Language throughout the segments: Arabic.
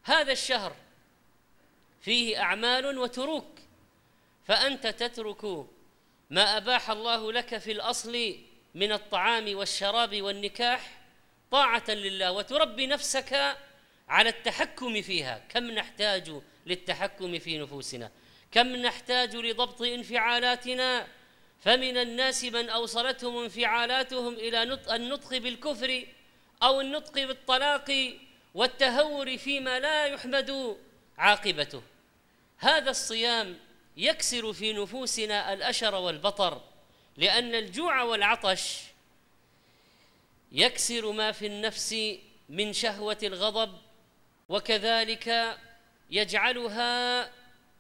هذا الشهر فيه أعمال وتروك، فأنت تترك ما أباح الله لك في الأصل من الطعام والشراب والنكاح طاعة لله، وتربي نفسك على التحكم فيها. كم نحتاج للتحكم في نفوسنا، كم نحتاج لضبط انفعالاتنا، فمن الناس من أوصلتهم انفعالاتهم إلى النطق بالكفر أو النطق بالطلاق والتهور فيما لا يحمد عاقبته. هذا الصيام يكسر في نفوسنا الأشر والبطر، لأن الجوع والعطش يكسر ما في النفس من شهوة الغضب، وكذلك يجعلها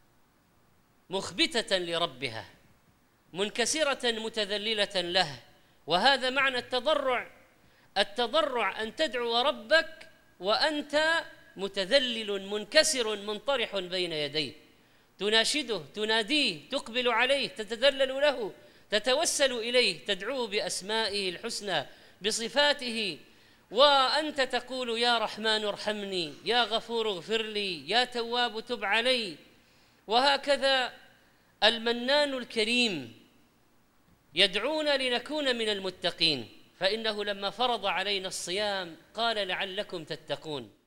مخبتة لربها، منكسرة متذللة له. وهذا معنى التضرع أن تدعو ربك وأنت متذلل منكسر منطرح بين يديه، تناشده، تناديه، تقبل عليه، تتذلل له، تتوسل إليه، تدعوه بأسمائه الحسنى، بصفاته، وأنت تقول يا رحمن ارحمني، يا غفور اغفر لي، يا تواب تب علي. وهكذا المنان الكريم يدعونا لنكون من المتقين، فإنه لما فرض علينا الصيام قال لعلكم تتقون.